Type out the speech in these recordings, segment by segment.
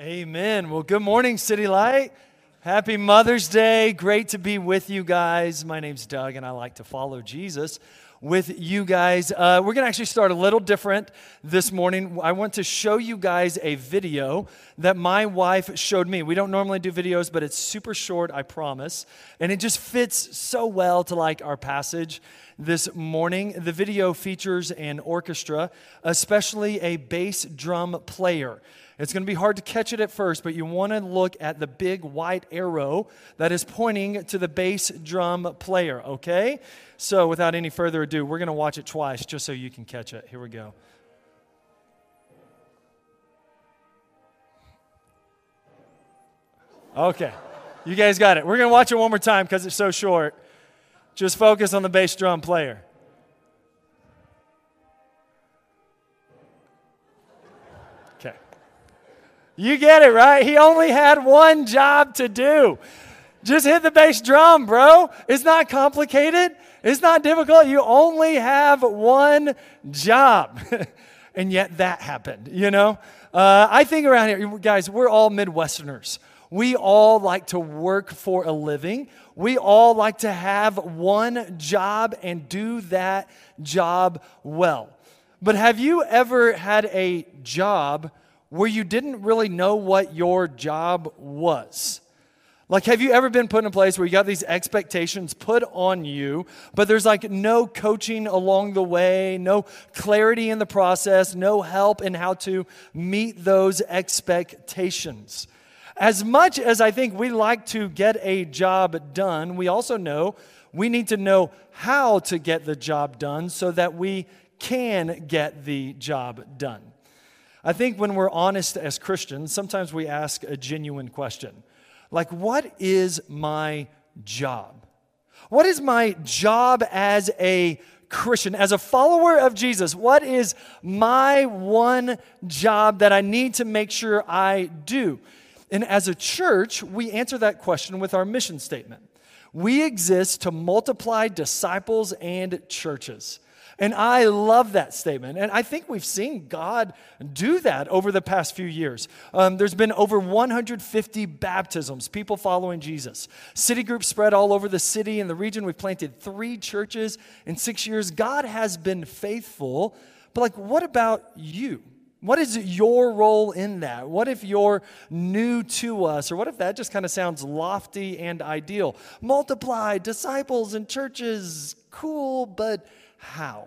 Amen. Well, good morning, City Light. Happy Mother's Day. Great to be with you guys. My name's Doug, and I like to follow Jesus with you guys. We're going to actually start a little different this morning. I want to show you guys a video that my wife showed me. We don't normally do videos, but it's super short, I promise. And it just fits so well to like our passage this morning. The video features an orchestra, especially a bass drum player. It's going to be hard to catch it at first, but you want to look at the big white arrow that is pointing to the bass drum player, okay? So without any further ado, we're going to watch it twice just so you can catch it. Here we go. Okay, you guys got it. We're going to watch it one more time because it's so short. Just focus on the bass drum player. Okay. You get it, right? He only had one job to do. Just hit the bass drum, bro. It's not complicated. It's not difficult. You only have one job. And yet that happened, you know? I think around here, guys, we're all Midwesterners. We all like to work for a living. We all like to have one job and do that job well. But have you ever had a job where you didn't really know what your job was? Like, have you ever been put in a place where you got these expectations put on you, but there's like no coaching along the way, no clarity in the process, no help in how to meet those expectations? As much as I think we like to get a job done, we also know we need to know how to get the job done so that we can get the job done. I think when we're honest as Christians, sometimes we ask a genuine question. Like, what is my job? What is my job as a Christian, as a follower of Jesus? What is my one job that I need to make sure I do? And as a church, we answer that question with our mission statement. We exist to multiply disciples and churches. And I love that statement. And I think we've seen God do that over the past few years. There's been over 150 baptisms, people following Jesus. City groups spread all over the city and the region. We've planted 3 churches in 6 years. God has been faithful. But like, what about you? What is your role in that? What if you're new to us? Or what if that just kind of sounds lofty and ideal? Multiply disciples and churches, cool, but how?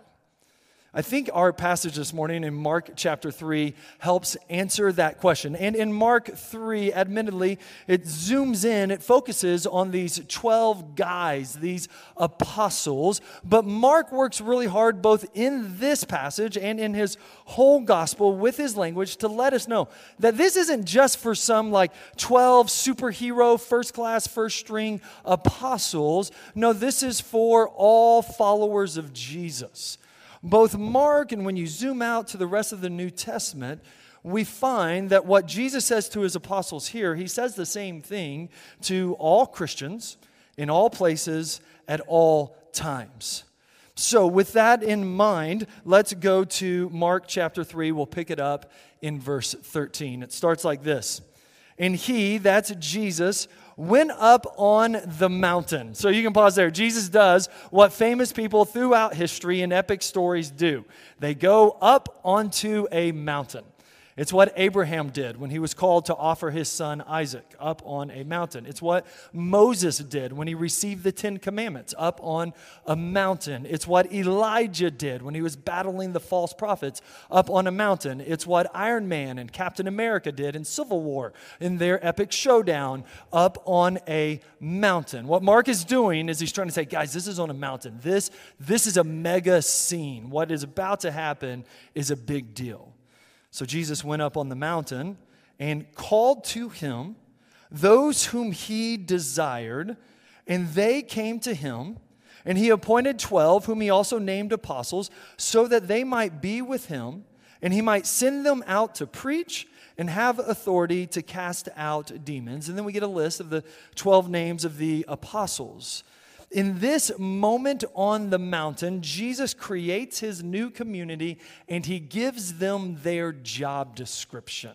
I think our passage this morning in Mark chapter 3 helps answer that question. And in Mark 3, admittedly, it zooms in, it focuses on these 12 guys, these apostles. But Mark works really hard both in this passage and in his whole gospel with his language to let us know that this isn't just for some like 12 superhero, first class, first string apostles. No, this is for all followers of Jesus. Both Mark and when you zoom out to the rest of the New Testament, we find that what Jesus says to his apostles here, he says the same thing to all Christians in all places at all times. So with that in mind, let's go to Mark chapter 3. We'll pick it up in verse 13. It starts like this. And he, that's Jesus, went up on the mountain. So you can pause there. Jesus does what famous people throughout history and epic stories do. They go up onto a mountain. It's what Abraham did when he was called to offer his son Isaac up on a mountain. It's what Moses did when he received the 10 Commandments up on a mountain. It's what Elijah did when he was battling the false prophets up on a mountain. It's what Iron Man and Captain America did in Civil War in their epic showdown up on a mountain. What Mark is doing is he's trying to say, guys, this is on a mountain. This is a mega scene. What is about to happen is a big deal. So Jesus went up on the mountain and called to him those whom he desired, and they came to him. And he appointed 12, whom he also named apostles, so that they might be with him, and he might send them out to preach and have authority to cast out demons. And then we get a list of the 12 names of the apostles. In this moment on the mountain, Jesus creates his new community and he gives them their job description.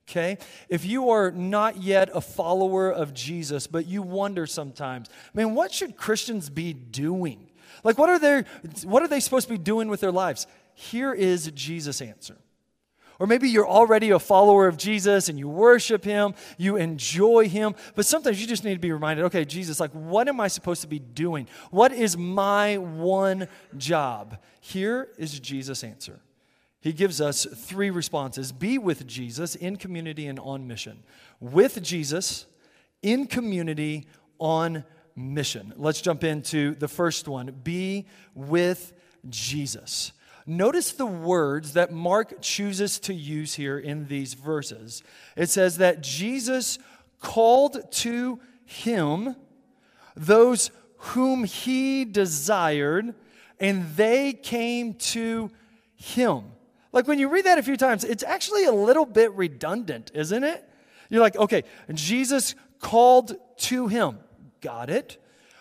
Okay? If you are not yet a follower of Jesus, but you wonder sometimes, man, what should Christians be doing? Like, what are they supposed to be doing with their lives? Here is Jesus' answer. Or maybe you're already a follower of Jesus and you worship him, you enjoy him, but sometimes you just need to be reminded, okay, Jesus, like, what am I supposed to be doing? What is my one job? Here is Jesus' answer. He gives us 3 responses. Be with Jesus in community and on mission. With Jesus, in community, on mission. Let's jump into the first one. Be with Jesus. Notice the words that Mark chooses to use here in these verses. It says that Jesus called to him those whom he desired, and they came to him. Like, when you read that a few times, it's actually a little bit redundant, isn't it? You're like, okay, Jesus called to him. Got it.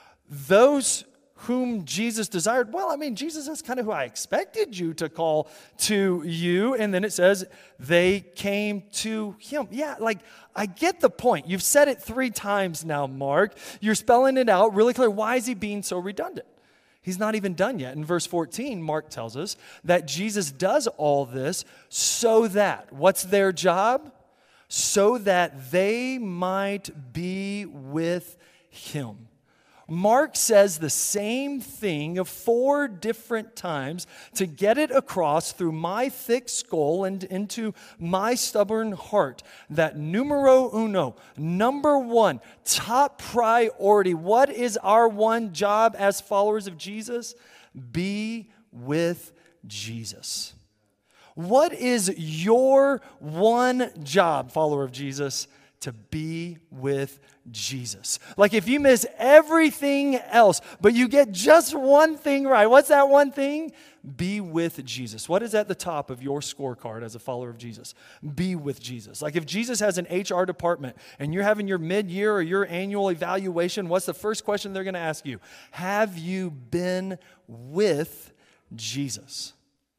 Those whom Jesus desired. Well, I mean, Jesus is kind of who I expected you to call to you. And then it says they came to him. Yeah, like, I get the point. You've said it 3 times now, Mark. You're spelling it out really clear. Why is he being so redundant? He's not even done yet. In verse 14, Mark tells us that Jesus does all this so that, what's their job? So that they might be with him. Mark says the same thing 4 different times to get it across through my thick skull and into my stubborn heart that numero uno, number 1, top priority. What is our one job as followers of Jesus? Be with Jesus. What is your one job, follower of Jesus? To be with Jesus. Like, if you miss everything else, but you get just one thing right, what's that one thing? Be with Jesus. What is at the top of your scorecard as a follower of Jesus? Be with Jesus. Like, if Jesus has an HR department and you're having your mid-year or your annual evaluation, what's the first question they're going to ask you? Have you been with Jesus?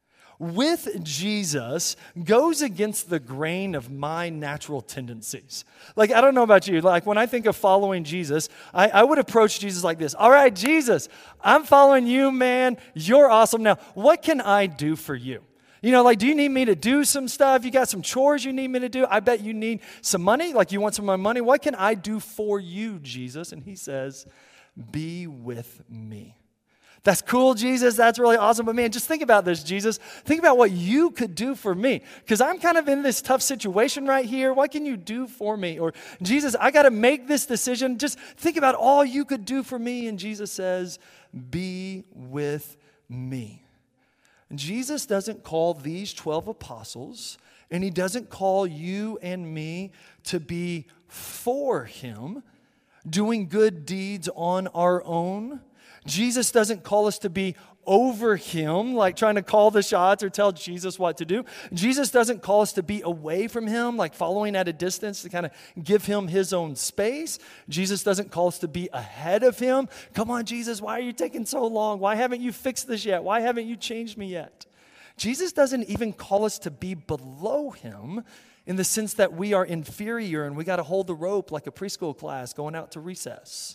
With Jesus goes against the grain of my natural tendencies. Like, I don't know about you. Like, when I think of following Jesus, I would approach Jesus like this. All right, Jesus, I'm following you, man. You're awesome. Now, what can I do for you? You know, like, do you need me to do some stuff? You got some chores you need me to do? I bet you need some money. Like, you want some of my money? What can I do for you, Jesus? And he says, be with me. That's cool, Jesus. That's really awesome. But man, just think about this, Jesus. Think about what you could do for me. Because I'm kind of in this tough situation right here. What can you do for me? Or, Jesus, I got to make this decision. Just think about all you could do for me. And Jesus says, be with me. And Jesus doesn't call these 12 apostles, and he doesn't call you and me to be for him, doing good deeds on our own. Jesus doesn't call us to be over him, like trying to call the shots or tell Jesus what to do. Jesus doesn't call us to be away from him, like following at a distance to kind of give him his own space. Jesus doesn't call us to be ahead of him. Come on, Jesus, why are you taking so long? Why haven't you fixed this yet? Why haven't you changed me yet? Jesus doesn't even call us to be below him in the sense that we are inferior and we got to hold the rope like a preschool class going out to recess.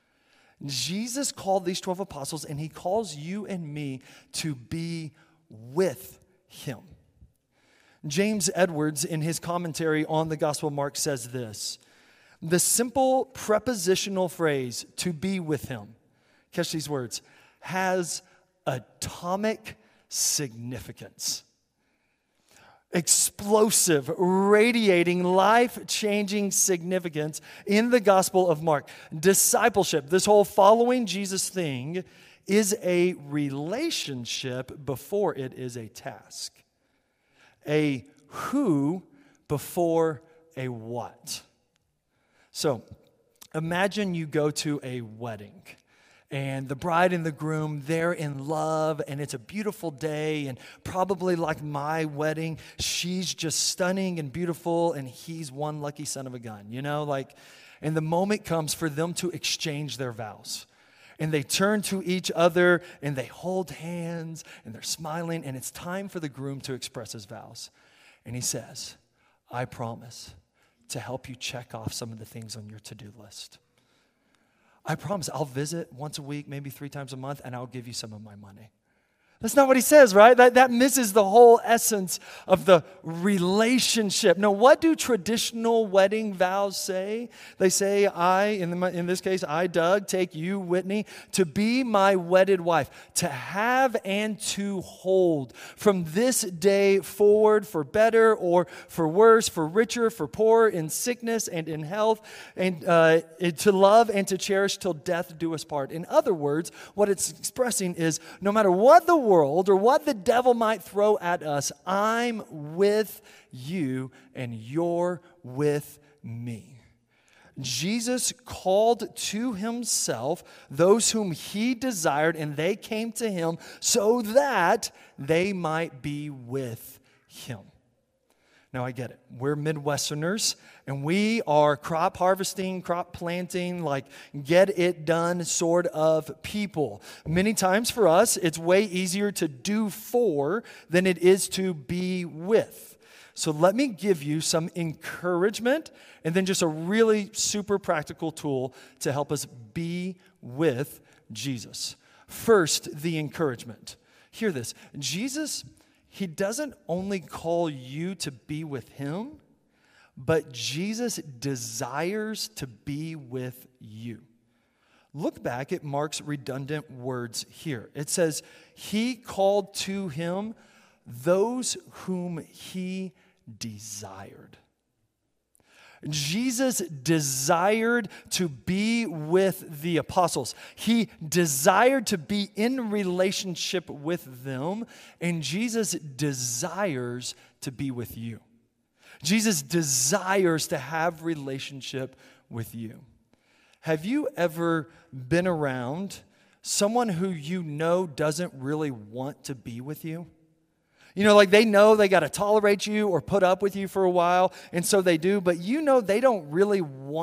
Jesus called these 12 apostles, and he calls you and me to be with him. James Edwards, in his commentary on the Gospel of Mark, says this: the simple prepositional phrase, to be with him, catch these words, has atomic significance. Explosive, radiating, life-changing significance in the Gospel of Mark. Discipleship, this whole following Jesus thing, is a relationship before it is a task. A who before a what. So, imagine you go to a wedding. And the bride and the groom, they're in love, and it's a beautiful day, and probably like my wedding, she's just stunning and beautiful, and he's one lucky son of a gun, you know? Like, and the moment comes for them to exchange their vows. And they turn to each other, and they hold hands, and they're smiling, and it's time for the groom to express his vows. And he says, I promise to help you check off some of the things on your to-do list. I promise I'll visit once a week, maybe 3 times a month, and I'll give you some of my money. That's not what he says, right? That misses the whole essence of the relationship. Now, what do traditional wedding vows say? They say, in this case, I, Doug, take you, Whitney, to be my wedded wife, to have and to hold from this day forward, for better or for worse, for richer, for poorer, in sickness and in health, and to love and to cherish till death do us part. In other words, what it's expressing is no matter what the world or what the devil might throw at us, I'm with you and you're with me. Jesus called to himself those whom he desired, and they came to him so that they might be with him. Now, I get it. We're Midwesterners, and we are crop harvesting, crop planting, like get it done sort of people. Many times for us, it's way easier to do for than it is to be with. So let me give you some encouragement and then just a really super practical tool to help us be with Jesus. First, the encouragement. Hear this. Jesus, he doesn't only call you to be with him, but Jesus desires to be with you. Look back at Mark's redundant words here. It says, he called to him those whom he desired. Jesus desired to be with the apostles. He desired to be in relationship with them, and Jesus desires to be with you. Jesus desires to have relationship with you. Have you ever been around someone who you know doesn't really want to be with you? You know, like they know they got to tolerate you or put up with you for a while, and so they do, but you know they don't really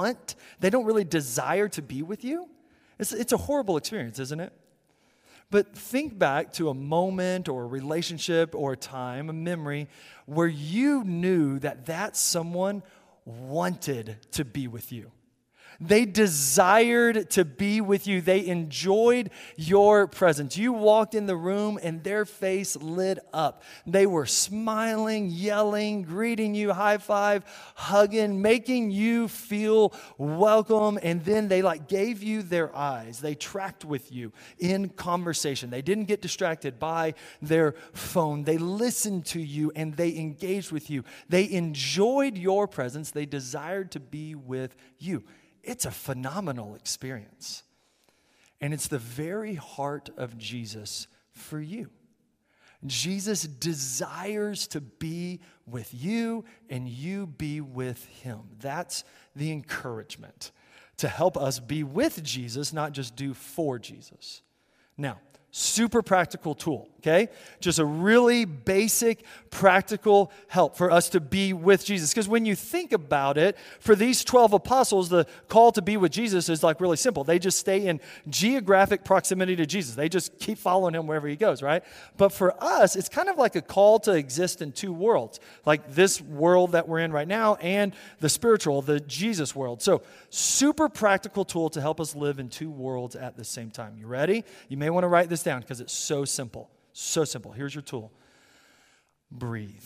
desire to be with you. It's a horrible experience, isn't it? But think back to a moment or a relationship or a time, a memory, where you knew that someone wanted to be with you. They desired to be with you. They enjoyed your presence. You walked in the room and their face lit up. They were smiling, yelling, greeting you, high five, hugging, making you feel welcome. And then they gave you their eyes. They tracked with you in conversation. They didn't get distracted by their phone. They listened to you and they engaged with you. They enjoyed your presence. They desired to be with you. It's a phenomenal experience. And it's the very heart of Jesus for you. Jesus desires to be with you and you be with him. That's the encouragement to help us be with Jesus, not just do for Jesus. Now, super practical tool, okay? Just a really basic, practical help for us to be with Jesus. Because when you think about it, for these 12 apostles, the call to be with Jesus is really simple. They just stay in geographic proximity to Jesus. They just keep following him wherever he goes, right? But for us, it's kind of like a call to exist in two worlds, like this world that we're in right now and the spiritual, the Jesus world. So super practical tool to help us live in two worlds at the same time. You ready? You may want to write this down because it's so simple. So simple. Here's your tool. Breathe.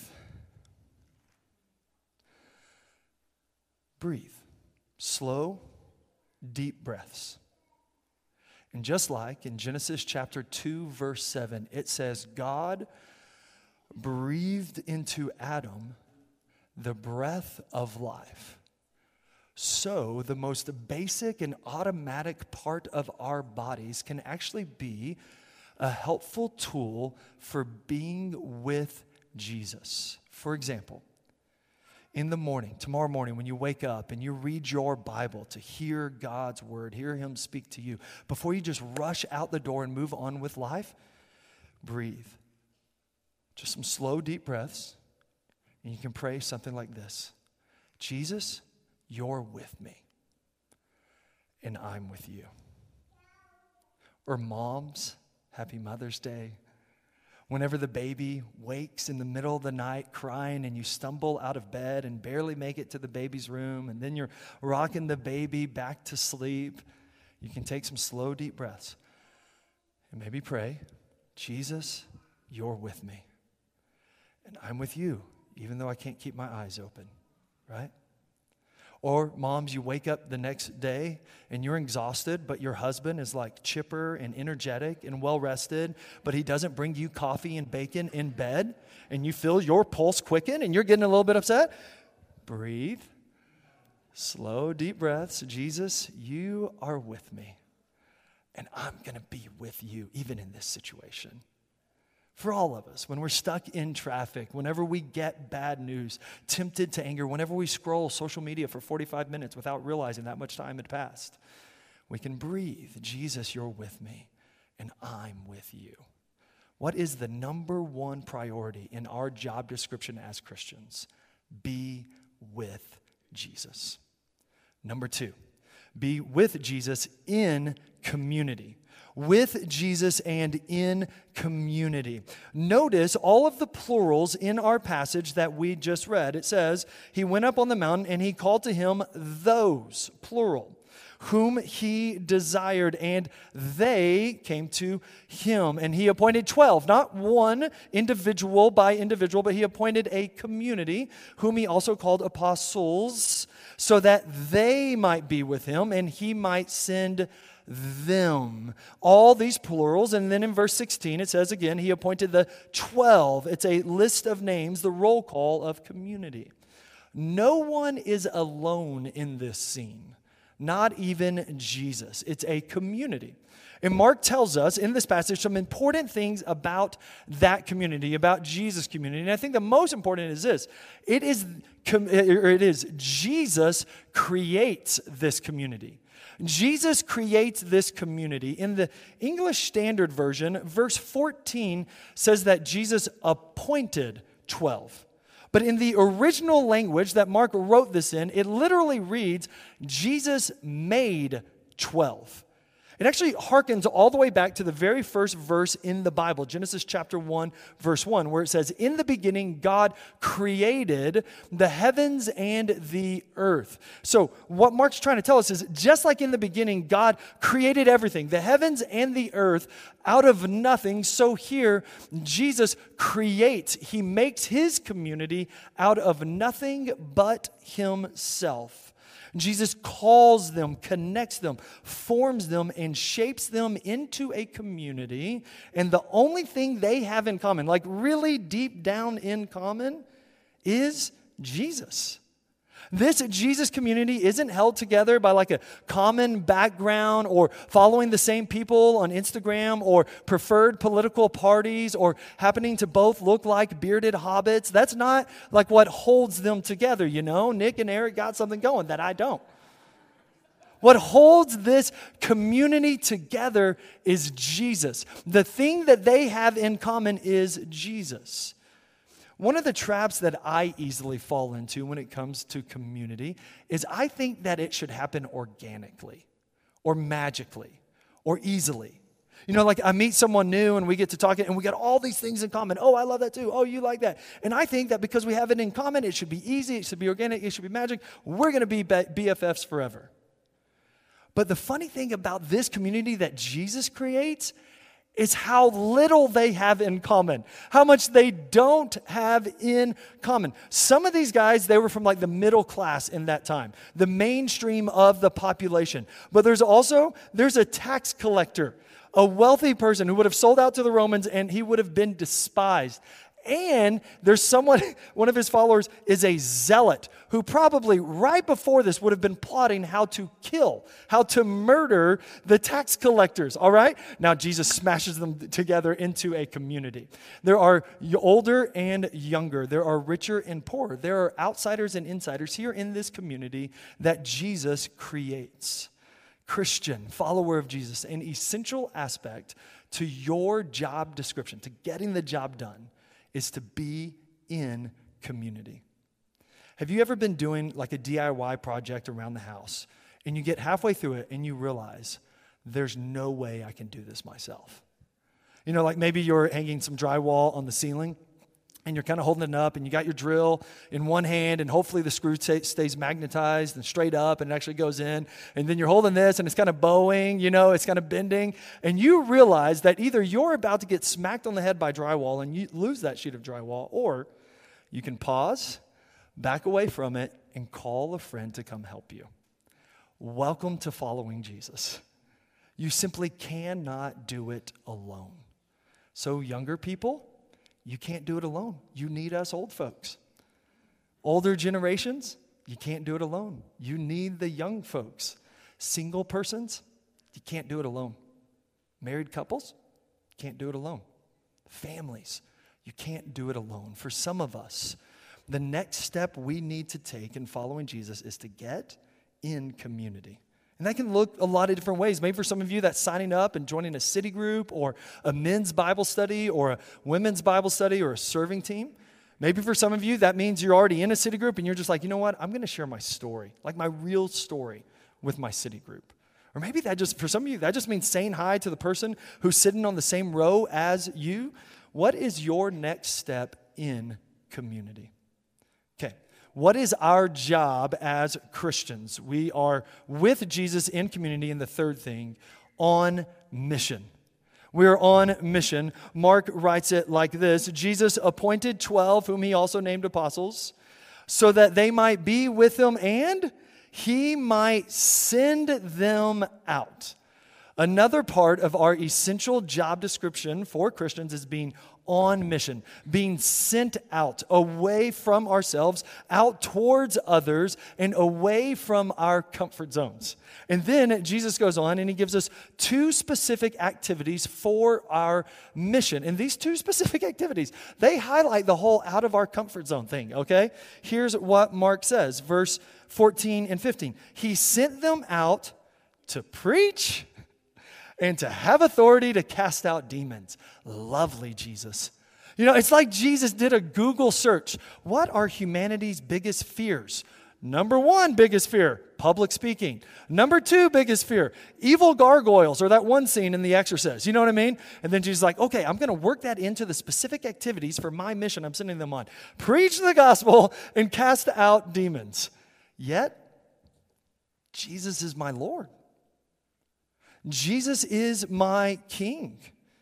Breathe. Slow, deep breaths. And just like in Genesis chapter 2, verse 7, it says, God breathed into Adam the breath of life. So the most basic and automatic part of our bodies can actually be a helpful tool for being with Jesus. For example, in the morning, tomorrow morning, when you wake up and you read your Bible to hear God's word, hear him speak to you, before you just rush out the door and move on with life, breathe. Just some slow, deep breaths, and you can pray something like this. Jesus, you're with me, and I'm with you. Or moms, happy Mother's Day. Whenever the baby wakes in the middle of the night crying and you stumble out of bed and barely make it to the baby's room, and then you're rocking the baby back to sleep, you can take some slow, deep breaths and maybe pray, Jesus, you're with me. And I'm with you, even though I can't keep my eyes open, right? Or moms, you wake up the next day and you're exhausted, but your husband is like chipper and energetic and well-rested, but he doesn't bring you coffee and bacon in bed, and you feel your pulse quicken and you're getting a little bit upset. Breathe. Slow, deep breaths. Jesus, you are with me, and I'm going to be with you even in this situation. For all of us, when we're stuck in traffic, whenever we get bad news, tempted to anger, whenever we scroll social media for 45 minutes without realizing that much time had passed, we can breathe. Jesus, you're with me, and I'm with you. What is the number one priority in our job description as Christians? Be with Jesus. Number 2, be with Jesus in community. With Jesus and in community. Notice all of the plurals in our passage that we just read. It says, he went up on the mountain and he called to him those, plural, whom he desired, and they came to him. And he appointed 12, not one individual by individual, but he appointed a community, whom he also called apostles, so that they might be with him and he might send them. All these plurals. And then in verse 16 it says again, he appointed the 12. It's a list of names, the roll call of community. No one is alone in this scene, not even Jesus. It's a community. And Mark tells us in this passage some important things about that community, about Jesus' community. And I think the most important is this. It is Jesus creates this community. Jesus creates this community. In the English Standard Version, verse 14 says that Jesus appointed 12. But in the original language that Mark wrote this in, it literally reads, Jesus made 12. It actually harkens all the way back to the very first verse in the Bible, Genesis chapter 1, verse 1, where it says, in the beginning, God created the heavens and the earth. So what Mark's trying to tell us is, just like in the beginning, God created everything, the heavens and the earth, out of nothing. So here, Jesus creates, he makes his community out of nothing but himself. Jesus calls them, connects them, forms them, and shapes them into a community. And the only thing they have in common, like really deep down in common, is Jesus. This Jesus community isn't held together by like a common background or following the same people on Instagram or preferred political parties or happening to both look like bearded hobbits. That's not like what holds them together, you know? Nick and Eric got something going that I don't. What holds this community together is Jesus. The thing that they have in common is Jesus. One of the traps that I easily fall into when it comes to community is I think that it should happen organically or magically or easily. You know, like I meet someone new and we get to talking and we got all these things in common. Oh, I love that too. Oh, you like that. And I think that because we have it in common, it should be easy, it should be organic, it should be magic. We're going to be BFFs forever. But the funny thing about this community that Jesus creates is how little they have in common, how much they don't have in common. Some of these guys, they were from like the middle class in that time, the mainstream of the population. But there's a tax collector, a wealthy person who would have sold out to the Romans and he would have been despised. And there's someone, one of his followers is a zealot who probably right before this would have been plotting how to kill, how to murder the tax collectors, all right? Now Jesus smashes them together into a community. There are older and younger. There are richer and poorer. There are outsiders and insiders here in this community that Jesus creates. Christian, follower of Jesus, an essential aspect to your job description, to getting the job done, is to be in community. Have you ever been doing like a DIY project around the house and you get halfway through it and you realize there's no way I can do this myself? You know, like maybe you're hanging some drywall on the ceiling, and you're kind of holding it up, and you got your drill in one hand, and hopefully the screw stays magnetized and straight up, and it actually goes in. And then you're holding this, and it's kind of bowing, you know, it's kind of bending. And you realize that either you're about to get smacked on the head by drywall and you lose that sheet of drywall, or you can pause, back away from it, and call a friend to come help you. Welcome to following Jesus. You simply cannot do it alone. So younger people, you can't do it alone. You need us old folks. Older generations, you can't do it alone. You need the young folks. Single persons, you can't do it alone. Married couples, can't do it alone. Families, you can't do it alone. For some of us, the next step we need to take in following Jesus is to get in community. And that can look a lot of different ways. Maybe for some of you, that's signing up and joining a city group or a men's Bible study or a women's Bible study or a serving team. Maybe for some of you, that means you're already in a city group and you're just like, you know what, I'm going to share my story, like my real story with my city group. Or maybe that just, for some of you, that just means saying hi to the person who's sitting on the same row as you. What is your next step in community? Okay. What is our job as Christians? We are with Jesus in community, and the third thing, on mission. We are on mission. Mark writes it like this: Jesus appointed 12, whom he also named apostles, so that they might be with him and he might send them out. Another part of our essential job description for Christians is being on mission, being sent out, away from ourselves, out towards others, and away from our comfort zones. And then Jesus goes on and he gives us two specific activities for our mission. And these two specific activities, they highlight the whole out of our comfort zone thing, okay? Here's what Mark says, verse 14 and 15. He sent them out to preach and to have authority to cast out demons. Lovely Jesus. You know, it's like Jesus did a Google search. What are humanity's biggest fears? Number one biggest fear, public speaking. Number two biggest fear, evil gargoyles, or that one scene in The Exorcist. You know what I mean? And then Jesus is like, okay, I'm going to work that into the specific activities for my mission I'm sending them on. Preach the gospel and cast out demons. Yet, Jesus is my Lord. Jesus is my King.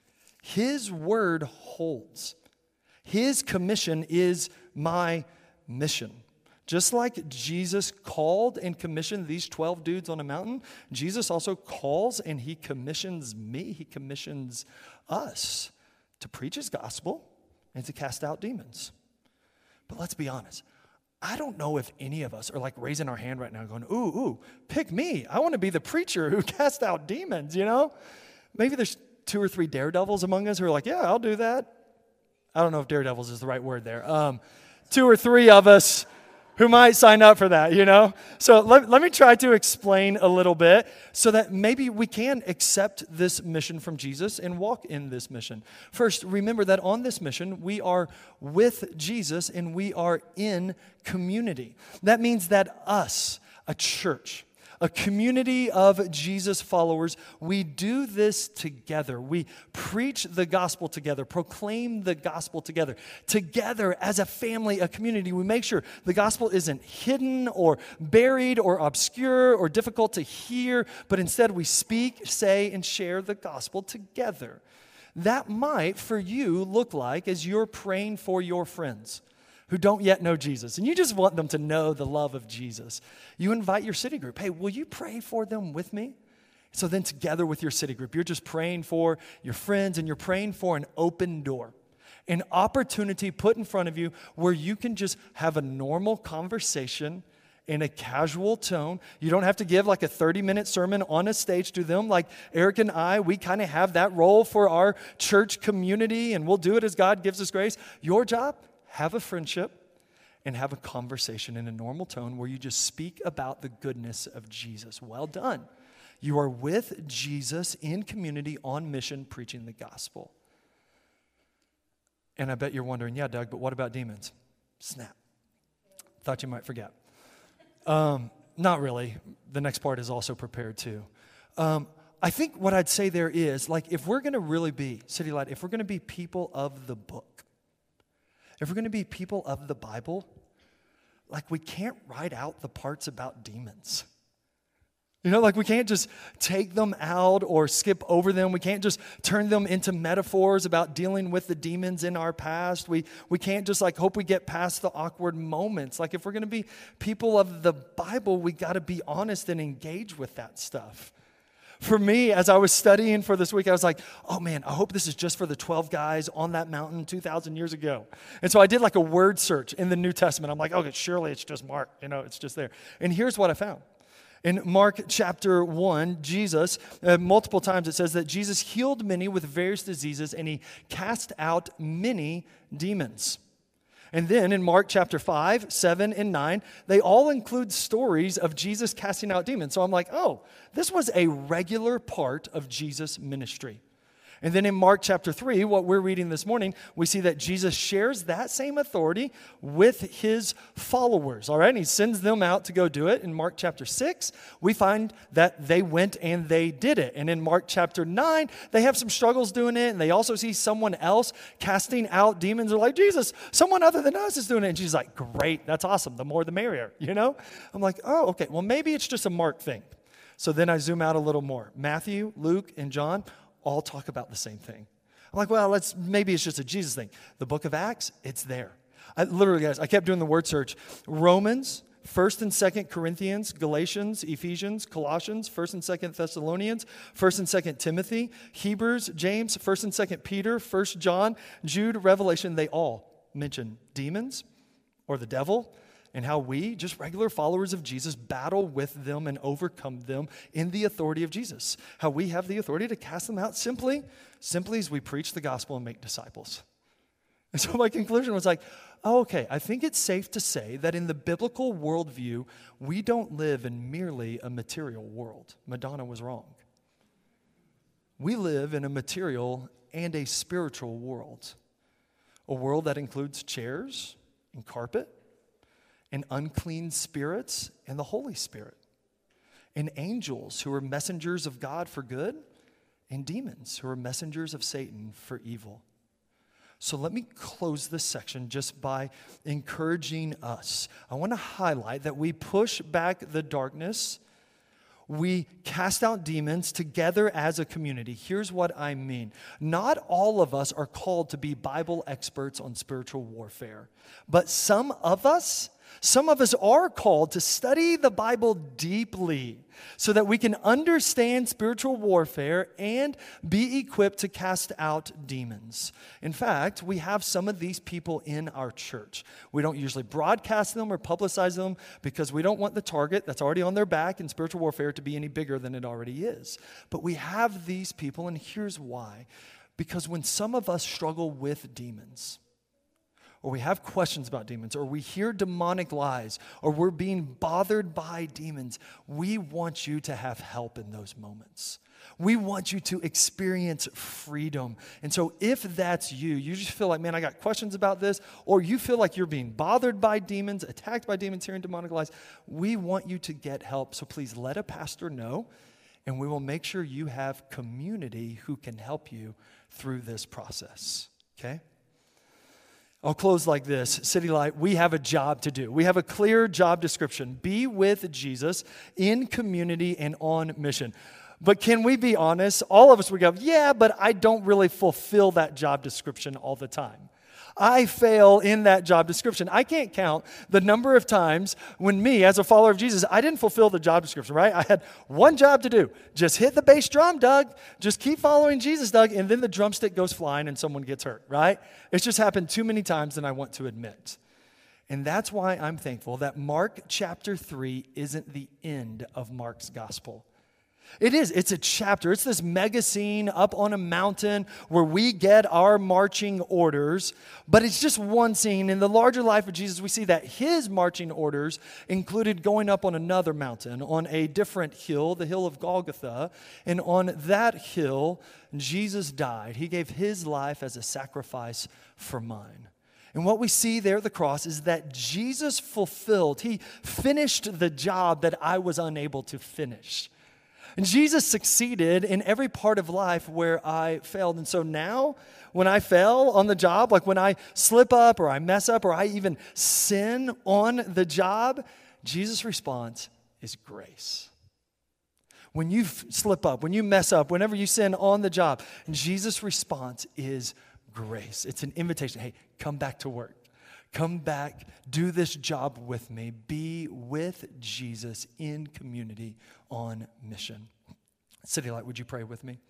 His word holds. His commission is my mission. Just like Jesus called and commissioned these 12 dudes on a mountain, Jesus also calls and he commissions me, he commissions us to preach his gospel and to cast out demons. But let's be honest. I don't know if any of us are like raising our hand right now going, ooh, pick me. I want to be the preacher who casts out demons, you know? Maybe there's 2 or 3 daredevils among us who are like, yeah, I'll do that. I don't know if daredevils is the right word there. 2 or 3 of us who might sign up for that, you know? So let me try to explain a little bit so that maybe we can accept this mission from Jesus and walk in this mission. First, remember that on this mission, we are with Jesus and we are in community. That means that us, a church, a community of Jesus followers, we do this together. We preach the gospel together, proclaim the gospel together. Together as a family, a community, we make sure the gospel isn't hidden or buried or obscure or difficult to hear, but instead we speak, say, and share the gospel together. That might, for you, look like as you're praying for your friends who don't yet know Jesus, and you just want them to know the love of Jesus. You invite your city group, hey, will you pray for them with me? So then together with your city group, you're just praying for your friends, and you're praying for an open door, an opportunity put in front of you where you can just have a normal conversation in a casual tone. You don't have to give like a 30-minute sermon on a stage to them. Like Eric and I, we kind of have that role for our church community, and we'll do it as God gives us grace. Your job, have a friendship and have a conversation in a normal tone where you just speak about the goodness of Jesus. Well done. You are with Jesus in community on mission preaching the gospel. And I bet you're wondering, yeah, Doug, but what about demons? Snap. Thought you might forget. Not really. The next part is also prepared too. I think what I'd say there is, like, if we're going to really be, City Light, if we're going to be people of the book, if we're going to be people of the Bible, like, we can't write out the parts about demons. You know, like, we can't just take them out or skip over them. We can't just turn them into metaphors about dealing with the demons in our past. We can't just, like, hope we get past the awkward moments. Like, if we're going to be people of the Bible, we got to be honest and engage with that stuff. For me, as I was studying for this week, I was like, oh man, I hope this is just for the 12 guys on that mountain 2,000 years ago. And so I did like a word search in the New Testament. I'm like, okay, surely it's just Mark. You know, it's just there. And here's what I found. In Mark chapter 1, Jesus, multiple times it says that Jesus healed many with various diseases and he cast out many demons. And then in Mark chapter 5, 7, and 9, they all include stories of Jesus casting out demons. So I'm like, oh, this was a regular part of Jesus' ministry. And then in Mark chapter 3, what we're reading this morning, we see that Jesus shares that same authority with his followers, all right? And he sends them out to go do it. In Mark chapter 6, we find that they went and they did it. And in Mark chapter 9, they have some struggles doing it, and they also see someone else casting out demons. They're like, Jesus, someone other than us is doing it. And she's like, great, that's awesome. The more the merrier, you know? I'm like, oh, okay, well, maybe it's just a Mark thing. So then I zoom out a little more. Matthew, Luke, and John all talk about the same thing. I'm like, well, maybe it's just a Jesus thing. The book of Acts, it's there. Literally, guys, I kept doing the word search. Romans, 1st and 2nd Corinthians, Galatians, Ephesians, Colossians, 1st and 2nd Thessalonians, 1st and 2nd Timothy, Hebrews, James, 1st and 2nd Peter, 1st John, Jude, Revelation, they all mention demons or the devil, and how we, just regular followers of Jesus, battle with them and overcome them in the authority of Jesus. How we have the authority to cast them out simply as we preach the gospel and make disciples. And so my conclusion was like, oh, okay, I think it's safe to say that in the biblical worldview, we don't live in merely a material world. Madonna was wrong. We live in a material and a spiritual world. A world that includes chairs and carpet, and unclean spirits, and the Holy Spirit, and angels who are messengers of God for good, and demons who are messengers of Satan for evil. So let me close this section just by encouraging us. I want to highlight that we push back the darkness. We cast out demons together as a community. Here's what I mean. Not all of us are called to be Bible experts on spiritual warfare, but some of us are called to study the Bible deeply so that we can understand spiritual warfare and be equipped to cast out demons. In fact, we have some of these people in our church. We don't usually broadcast them or publicize them because we don't want the target that's already on their back in spiritual warfare to be any bigger than it already is. But we have these people, and here's why. Because when some of us struggle with demons, or we have questions about demons, or we hear demonic lies, or we're being bothered by demons, we want you to have help in those moments. We want you to experience freedom. And so if that's you just feel like, man, I got questions about this, or you feel like you're being bothered by demons, attacked by demons, hearing demonic lies, we want you to get help. So please let a pastor know, and we will make sure you have community who can help you through this process, okay? I'll close like this. City Light, we have a job to do. We have a clear job description. Be with Jesus in community and on mission. But can we be honest? All of us would go, yeah, but I don't really fulfill that job description all the time. I fail in that job description. I can't count the number of times when me, as a follower of Jesus, I didn't fulfill the job description, right? I had one job to do. Just hit the bass drum, Doug. Just keep following Jesus, Doug. And then the drumstick goes flying and someone gets hurt, right? It's just happened too many times than I want to admit. And that's why I'm thankful that Mark chapter 3 isn't the end of Mark's gospel. It is. It's a chapter. It's this mega scene up on a mountain where we get our marching orders. But it's just one scene. In the larger life of Jesus, we see that his marching orders included going up on another mountain, on a different hill, the hill of Golgotha. And on that hill, Jesus died. He gave his life as a sacrifice for mine. And what we see there at the cross is that Jesus fulfilled. He finished the job that I was unable to finish. And Jesus succeeded in every part of life where I failed. And so now, when I fail on the job, like when I slip up or I mess up or I even sin on the job, Jesus' response is grace. When you slip up, when you mess up, whenever you sin on the job, Jesus' response is grace. It's an invitation. Hey, come back to work. Come back, do this job with me. Be with Jesus in community on mission. City Light, would you pray with me?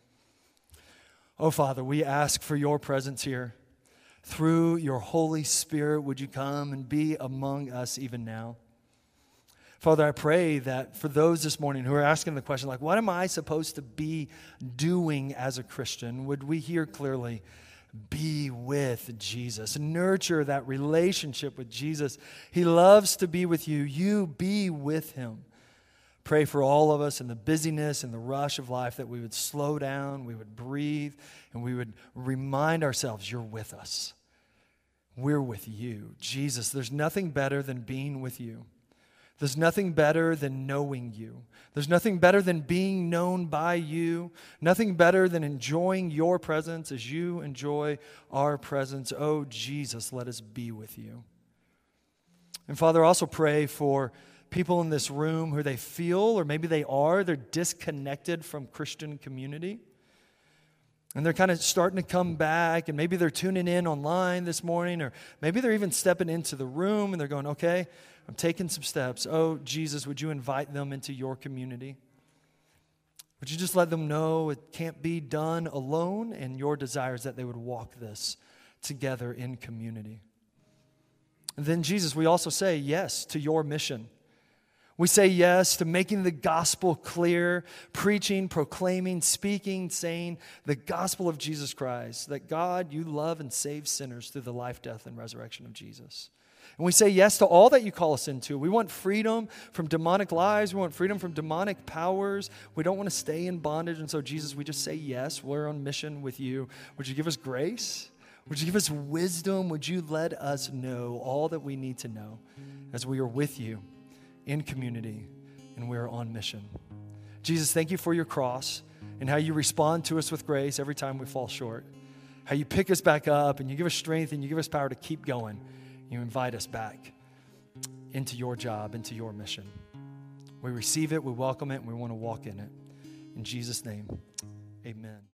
Oh, Father, we ask for your presence here. Through your Holy Spirit, would you come and be among us even now? Father, I pray that for those this morning who are asking the question, like, what am I supposed to be doing as a Christian? Would we hear clearly, be with Jesus. Nurture that relationship with Jesus. He loves to be with you. You be with him. Pray for all of us in the busyness and the rush of life that we would slow down, we would breathe, and we would remind ourselves, you're with us. We're with you. Jesus, there's nothing better than being with you. There's nothing better than knowing you. There's nothing better than being known by you. Nothing better than enjoying your presence as you enjoy our presence. Oh, Jesus, let us be with you. And Father, also pray for people in this room who they feel, or maybe they're disconnected from Christian community. And they're kind of starting to come back, and maybe they're tuning in online this morning, or maybe they're even stepping into the room and they're going, okay, I'm taking some steps. Oh, Jesus, would you invite them into your community? Would you just let them know it can't be done alone, and your desire is that they would walk this together in community? And then, Jesus, we also say yes to your mission. We say yes to making the gospel clear, preaching, proclaiming, speaking, saying the gospel of Jesus Christ, that God, you love and save sinners through the life, death, and resurrection of Jesus. And we say yes to all that you call us into. We want freedom from demonic lies. We want freedom from demonic powers. We don't want to stay in bondage. And so, Jesus, we just say yes. We're on mission with you. Would you give us grace? Would you give us wisdom? Would you let us know all that we need to know as we are with you in community and we are on mission? Jesus, thank you for your cross and how you respond to us with grace every time we fall short. How you pick us back up and you give us strength and you give us power to keep going. You invite us back into your job, into your mission. We receive it, we welcome it, and we want to walk in it. In Jesus' name, amen.